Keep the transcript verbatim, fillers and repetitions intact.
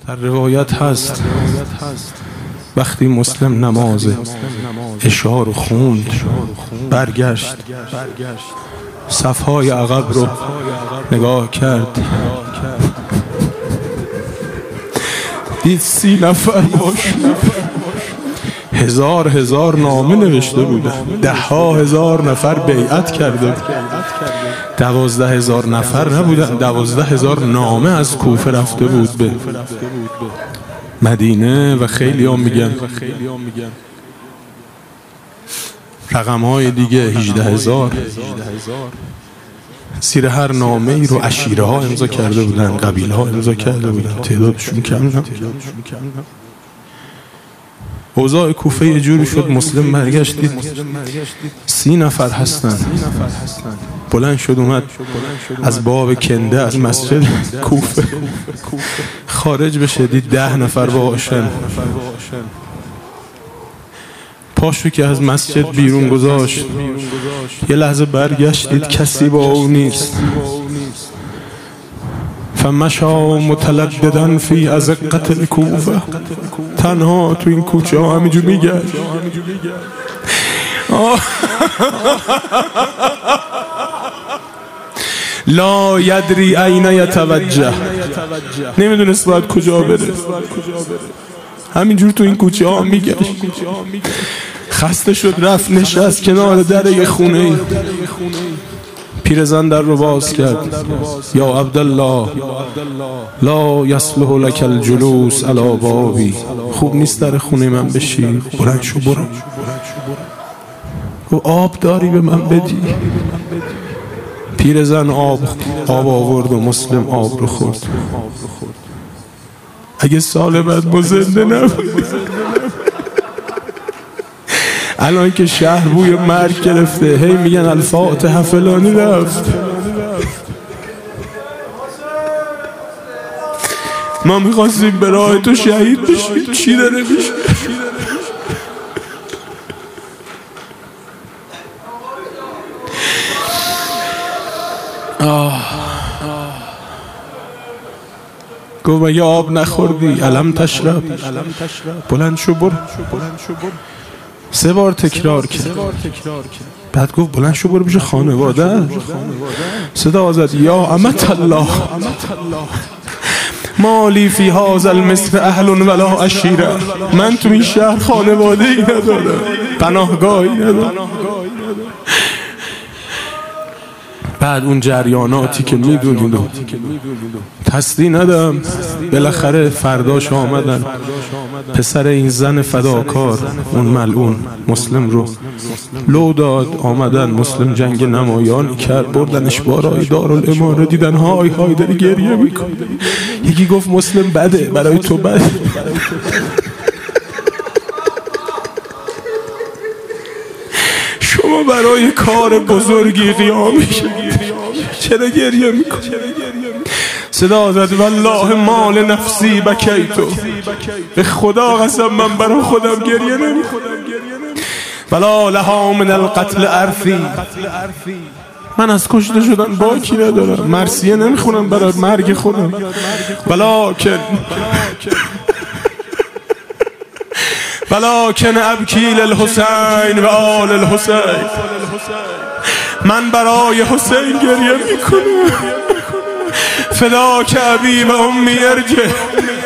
در روایت هست وقتی مسلم نماز عشا رو خوند برگشت صفهای عقب رو نگاه کرد دید سی نفر باش هزار هزار نامه نوشته بودن ده ها هزار نفر بیعت کرده بود دوازده هزار نفر نبودن دوازده هزار نامه از کوفه رفته بود به مدینه و خیلی هم میگن رقم های دیگه هجده هزار زیر هر نامه ای رو عشیره ها امضا کرده بودن قبیله ها امضا کرده بودن تعدادشون کم نه اوضاع کوفه یه جوری شد مسلم برگشت دید سی نفر هستن بلند شد اومد از باب کنده از مسجد کوفه خارج بشه دید ده نفر باشن پاشو که از مسجد بیرون گذاشت یه لحظه برگشت دید کسی با او نیست فمشا متلددن فی ازقة الکوفه تنها تو این کوچه ها همینجور میگشت لا یدری این یتوجه نمیدونست باید کجا بره همینجور تو این کوچه ها میگشت خسته شد رفت نشست کنار در یه خونه پیرزن در رو باز کرد یا عبدالله لا یصلح لک الجلوس علی بابی خوب نیست در خونه من بشی بلند شو برو و آب داری به من بدی پیرزن آب آب آورد و مسلم آب رو خورد اگه سال بعد ما زنده نبود الان که شهر بوی مرگ گرفته هی میگن الفاتحه فلانی رفت ما میخواستیم به راه تو شهید بشیم چی داره میشه گفت مگه آب نخوردی علم تشرب بلند شو برو سه بار تکرار کرد بعد گفت بلند شو برو پیش خانواده صدا زد یا امت الله مالی فی هذا المصر اهل ولا عشیره من تو این شهر خانواده ای ندارم پناهگاهی ندارم بعد اون جریاناتی که میدونید تصدیح ندم بالاخره فرداش آمدن پسر این زن فداکار اون ملعون مسلم رو لو داد آمدن مسلم جنگ نمایانی کرد بردنش بارای دارالاماره دیدن های های داری گریه میکن یکی گفت مسلم بده برای تو بده شما برای کار بزرگی قیام میشه چرا گریه میکنی صدا زد والله مال نفسی بکیتو به خدا قسم من برای خودم گریه نمیکنم ولا لها من القتل ارثی من از کشته شدن باکی ندارم مرثیه نمیخونم برای مرگ خودم ولکن ولکن ابکی للحسین و آل الحسین من برای حسین گریه میکنم فداک ابی و امی ارجع